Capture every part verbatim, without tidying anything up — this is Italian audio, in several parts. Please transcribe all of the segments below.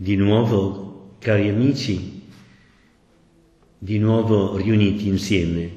di nuovo, cari amici, di nuovo riuniti insieme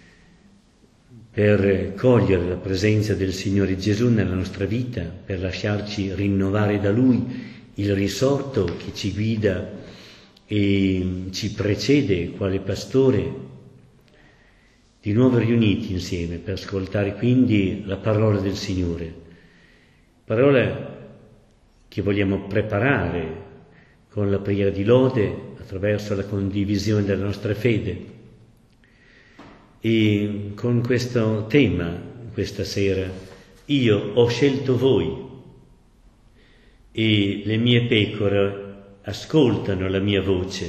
per cogliere la presenza del Signore Gesù nella nostra vita, per lasciarci rinnovare da Lui il risorto che ci guida e ci precede quale pastore, di nuovo riuniti insieme per ascoltare quindi la parola del Signore, parola che vogliamo preparare con la preghiera di lode attraverso la condivisione della nostra fede. E con questo tema, questa sera, io ho scelto voi e le mie pecore ascoltano la mia voce.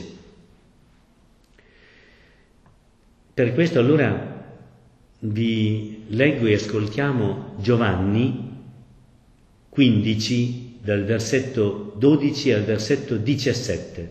Per questo allora vi leggo e ascoltiamo Giovanni quindici, dal versetto dodici al versetto diciassette.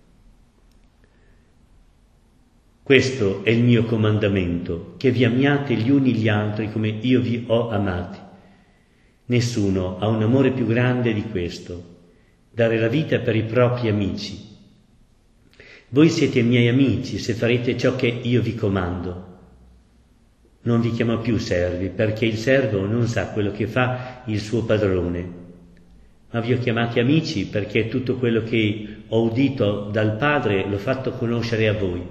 Questo è il mio comandamento, che vi amiate gli uni gli altri come io vi ho amati. Nessuno ha un amore più grande di questo, dare la vita per i propri amici. Voi siete miei amici se farete ciò che io vi comando. Non vi chiamo più servi, perché il servo non sa quello che fa il suo padrone. Ma vi ho chiamati amici perché tutto quello che ho udito dal Padre l'ho fatto conoscere a voi.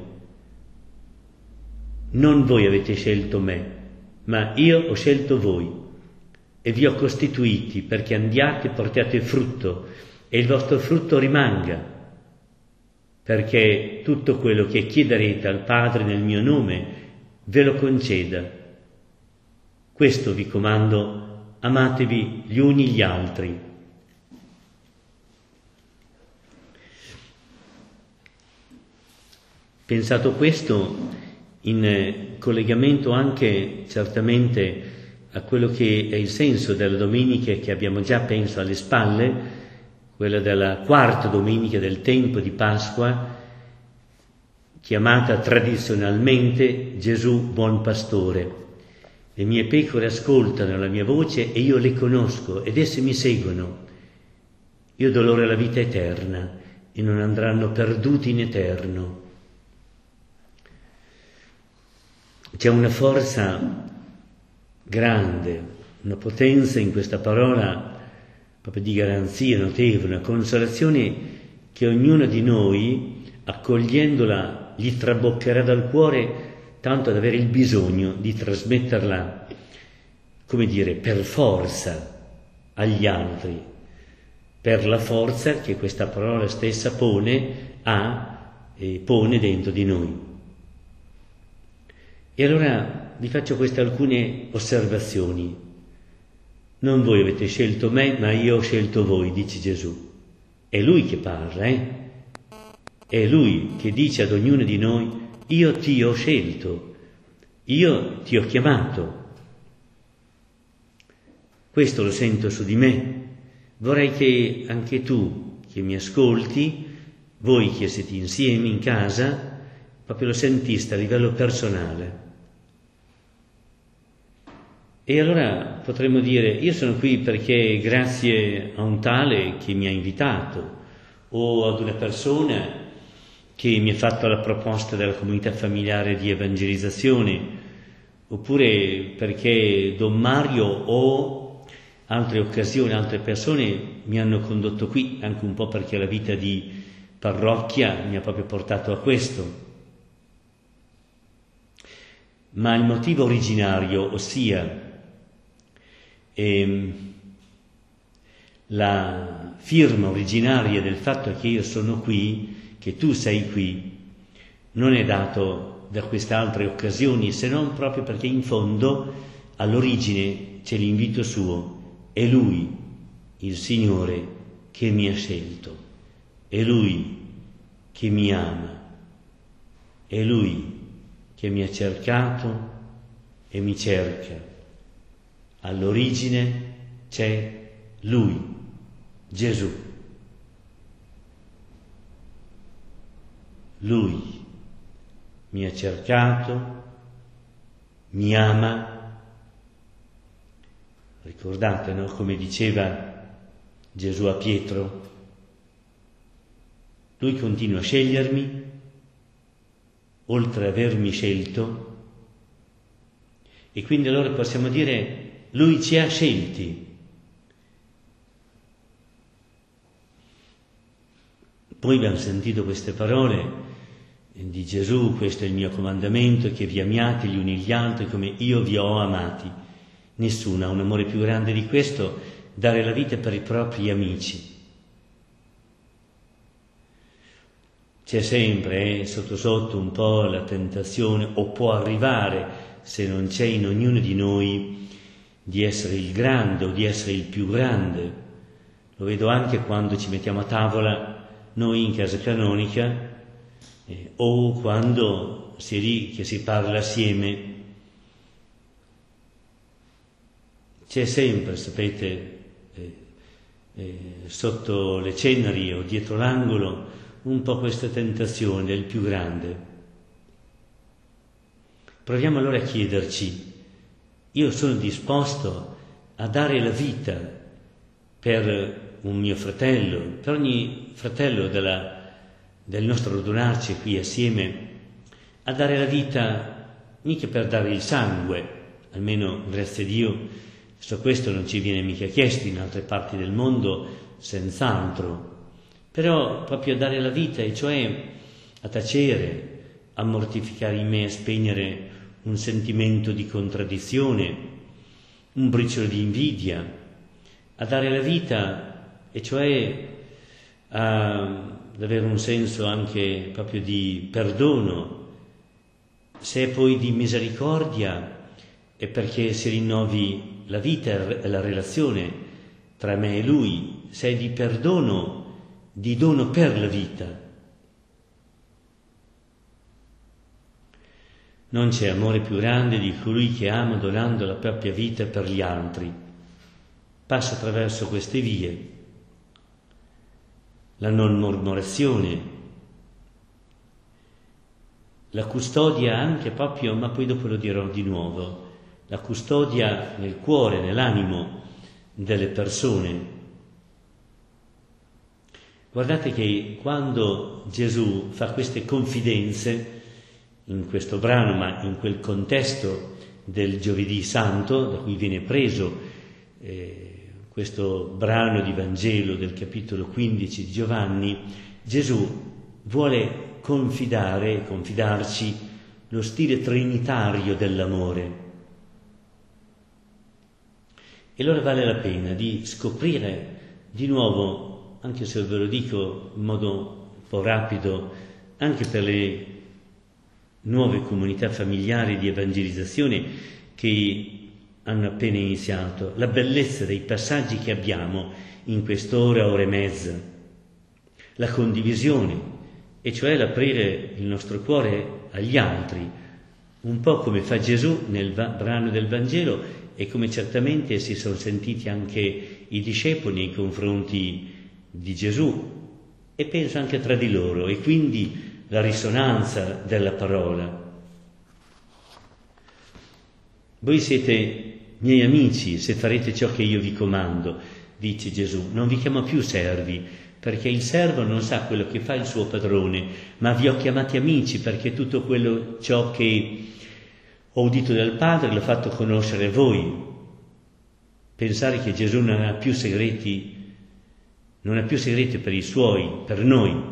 Non voi avete scelto me, ma io ho scelto voi e vi ho costituiti perché andiate e portiate frutto e il vostro frutto rimanga, perché tutto quello che chiederete al Padre nel mio nome ve lo conceda. Questo vi comando, amatevi gli uni gli altri. Pensato questo, in collegamento anche certamente a quello che è il senso delle domeniche che abbiamo già, penso, alle spalle, quella della quarta domenica del tempo di Pasqua, chiamata tradizionalmente Gesù Buon Pastore. Le mie pecore ascoltano la mia voce e io le conosco ed esse mi seguono. Io do loro la vita eterna e non andranno perduti in eterno. C'è una forza grande, una potenza in questa parola proprio di garanzia notevole, una consolazione che ognuno di noi, accogliendola, gli traboccherà dal cuore tanto ad avere il bisogno di trasmetterla, come dire, per forza agli altri, per la forza che questa parola stessa pone, ha e pone dentro di noi. E allora vi faccio queste alcune osservazioni. Non voi avete scelto me, ma io ho scelto voi, dice Gesù. È Lui che parla, eh? È Lui che dice ad ognuno di noi, io ti ho scelto, io ti ho chiamato. Questo lo sento su di me. Vorrei che anche tu, che mi ascolti, voi che siete insieme in casa, proprio lo sentiste a livello personale. E allora potremmo dire, io sono qui perché grazie a un tale che mi ha invitato, o ad una persona che mi ha fatto la proposta della comunità familiare di evangelizzazione, oppure perché Don Mario o altre occasioni, altre persone mi hanno condotto qui, anche un po' perché la vita di parrocchia mi ha proprio portato a questo. Ma il motivo originario, ossia ehm, la firma originaria del fatto che io sono qui, che tu sei qui, non è dato da queste altre occasioni, se non proprio perché in fondo all'origine c'è l'invito suo. È Lui, il Signore, che mi ha scelto, è Lui che mi ama, è Lui che mi ha cercato e mi cerca. All'origine c'è Lui, Gesù. Lui mi ha cercato, mi ama. Ricordate, no? Come diceva Gesù a Pietro, Lui continua a scegliermi, oltre ad avermi scelto, e quindi allora possiamo dire Lui ci ha scelti. Poi abbiamo sentito queste parole di Gesù: questo è il mio comandamento, che vi amiate gli uni gli altri come io vi ho amati. Nessuno ha un amore più grande di questo, dare la vita per i propri amici. C'è sempre eh, sotto sotto un po' la tentazione, o può arrivare, se non c'è in ognuno di noi, di essere il grande o di essere il più grande. Lo vedo anche quando ci mettiamo a tavola noi in casa canonica, eh, o quando si è lì che si parla assieme. C'è sempre, sapete, eh, eh, sotto le ceneri o dietro l'angolo un po' questa tentazione del più grande. Proviamo allora a chiederci: io sono disposto a dare la vita per un mio fratello, per ogni fratello della, del nostro radunarci qui assieme, a dare la vita mica per dare il sangue, almeno grazie a Dio, su questo non ci viene mica chiesto in altre parti del mondo, senz'altro, però proprio a dare la vita, e cioè a tacere, a mortificare in me, a spegnere un sentimento di contraddizione, un briciolo di invidia, a dare la vita, e cioè a, ad avere un senso anche proprio di perdono. Se è poi di misericordia, è perché si rinnovi la vita e la relazione tra me e Lui. Se è di perdono, di dono per la vita. Non c'è amore più grande di colui che ama donando la propria vita per gli altri. Passa attraverso queste vie: la non mormorazione, la custodia anche proprio, ma poi dopo lo dirò di nuovo, la custodia nel cuore, nell'animo delle persone. Guardate che quando Gesù fa queste confidenze, in questo brano, ma in quel contesto del Giovedì Santo, da cui viene preso eh, questo brano di Vangelo del capitolo quindici di Giovanni, Gesù vuole confidare, confidarci lo stile trinitario dell'amore. E allora vale la pena di scoprire di nuovo, anche se ve lo dico in modo un po' rapido, anche per le nuove comunità familiari di evangelizzazione che hanno appena iniziato, la bellezza dei passaggi che abbiamo in quest'ora, ora e mezza, la condivisione, e cioè l'aprire il nostro cuore agli altri, un po' come fa Gesù nel brano del Vangelo, e come certamente si sono sentiti anche i discepoli nei confronti di Gesù, e penso anche tra di loro, e quindi la risonanza della parola. Voi siete miei amici se farete ciò che io vi comando, dice Gesù. Non vi chiamo più servi, perché il servo non sa quello che fa il suo padrone, ma vi ho chiamati amici, perché tutto quello ciò che ho udito dal Padre l'ho fatto conoscere a voi. Pensare che Gesù non ha più segreti, non ha più segreti per i suoi, per noi.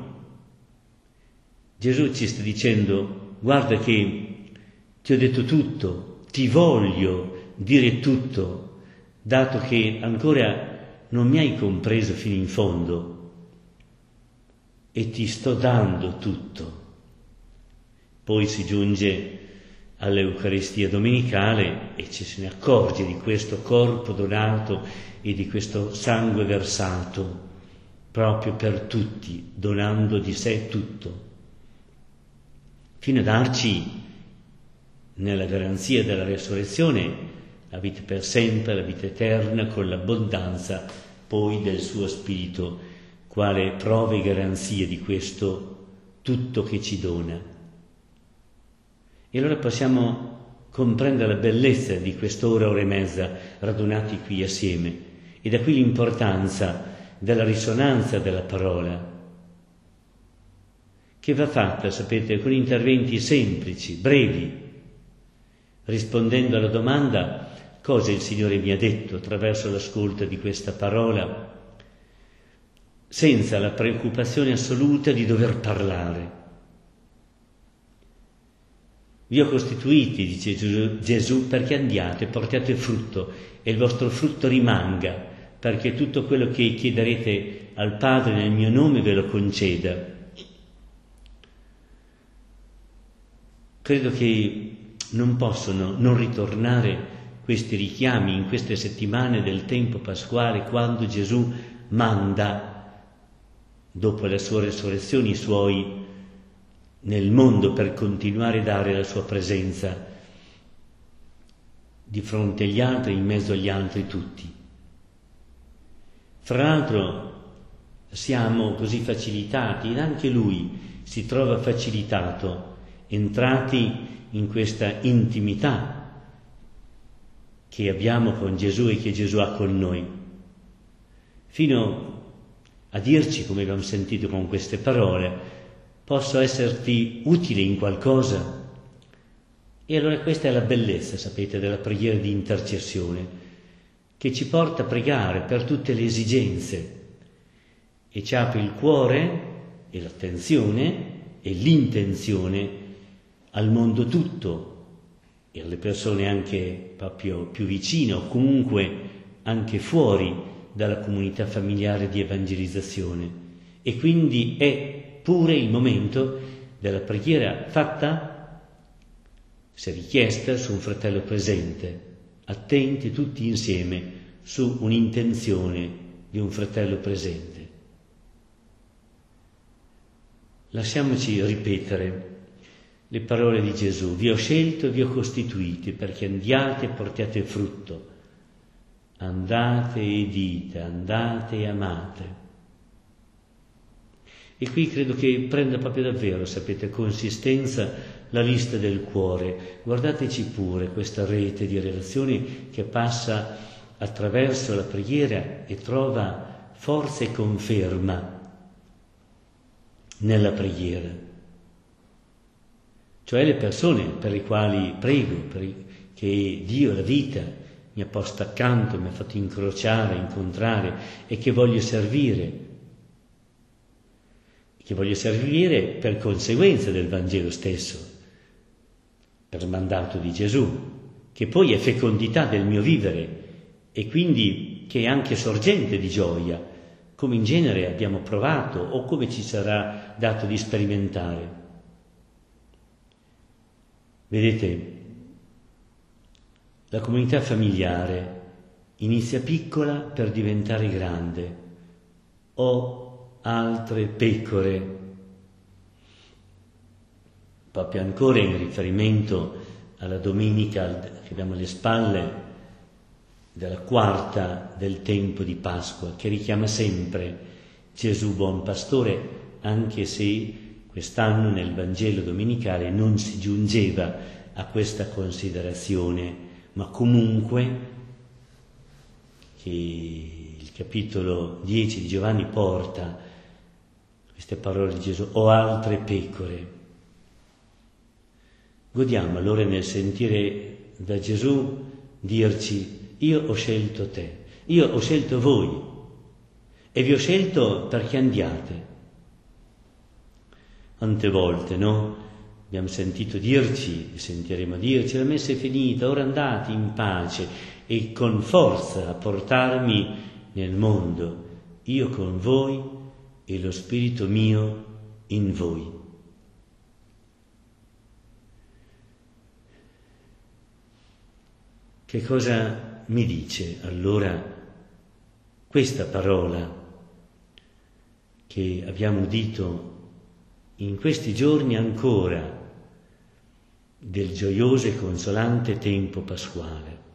Gesù ci sta dicendo: guarda che ti ho detto tutto, ti voglio dire tutto, dato che ancora non mi hai compreso fino in fondo, e ti sto dando tutto. Poi si giunge all'Eucaristia domenicale e ci se ne accorge di questo corpo donato e di questo sangue versato proprio per tutti, donando di sé tutto, fino a darci, nella garanzia della resurrezione, la vita per sempre, la vita eterna, con l'abbondanza poi del suo Spirito, quale prova e garanzia di questo tutto che ci dona. E allora possiamo comprendere la bellezza di quest'ora, ora e mezza radunati qui assieme, e da qui l'importanza della risonanza della parola. che va fatta, sapete, con interventi semplici, brevi, rispondendo alla domanda cosa il Signore mi ha detto attraverso l'ascolto di questa parola, senza la preoccupazione assoluta di dover parlare. Vi ho costituiti, dice Gesù, perché andiate, portate frutto e il vostro frutto rimanga, perché tutto quello che chiederete al Padre nel mio nome ve lo conceda. Credo che non possono non ritornare questi richiami in queste settimane del tempo pasquale, quando Gesù manda, dopo la sua resurrezione, i suoi nel mondo per continuare a dare la sua presenza di fronte agli altri, in mezzo agli altri tutti. Fra l'altro siamo così facilitati, ed anche lui si trova facilitato, entrati in questa intimità che abbiamo con Gesù e che Gesù ha con noi, fino a dirci, come abbiamo sentito con queste parole, posso esserti utile in qualcosa? E allora questa è la bellezza, sapete, della preghiera di intercessione, che ci porta a pregare per tutte le esigenze e ci apre il cuore e l'attenzione e l'intenzione al mondo tutto e alle persone anche proprio più vicine o comunque anche fuori dalla comunità familiare di evangelizzazione. E quindi è pure il momento della preghiera fatta, se richiesta, su un fratello presente, attenti tutti insieme su un'intenzione di un fratello presente. Lasciamoci ripetere le parole di Gesù: vi ho scelto e vi ho costituiti perché andiate e portiate frutto, andate e dite, andate e amate. E qui credo che prenda proprio davvero, sapete, consistenza la lista del cuore. Guardateci pure questa rete di relazioni che passa attraverso la preghiera e trova forza e conferma nella preghiera. Cioè le persone per le quali prego, per che Dio, la vita, mi ha posto accanto, mi ha fatto incrociare, incontrare e che voglio servire. Che voglio servire per conseguenza del Vangelo stesso, per mandato di Gesù, che poi è fecondità del mio vivere e quindi che è anche sorgente di gioia, come in genere abbiamo provato o come ci sarà dato di sperimentare. Vedete, la comunità familiare inizia piccola per diventare grande. Ho altre pecore, proprio ancora in riferimento alla domenica che abbiamo alle spalle della quarta del tempo di Pasqua, che richiama sempre Gesù buon pastore, anche se quest'anno nel Vangelo domenicale non si giungeva a questa considerazione, ma comunque che il capitolo dieci di Giovanni porta queste parole di Gesù: ho altre pecore. Godiamo allora nel sentire da Gesù dirci: io ho scelto te, io ho scelto voi e vi ho scelto perché andiate. Quante volte, no? Abbiamo sentito dirci, e sentiremo dirci: la messa è finita, ora andate in pace e con forza a portarmi nel mondo, io con voi e lo Spirito mio in voi. Che cosa mi dice allora questa parola che abbiamo udito in questi giorni ancora del gioioso e consolante tempo pasquale?